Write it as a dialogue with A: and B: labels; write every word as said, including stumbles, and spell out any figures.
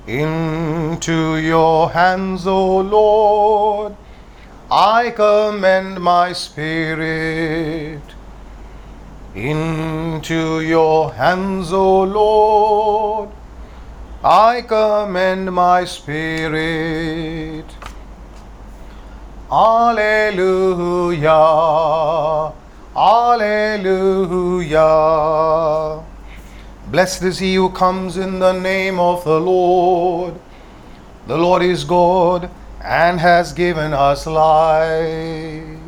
A: Into your hands, O Lord, I commend my spirit. Into your hands, O Lord, I commend my spirit. Alleluia, Alleluia. Blessed is he who comes in the name of the Lord. The Lord is good and has given us life.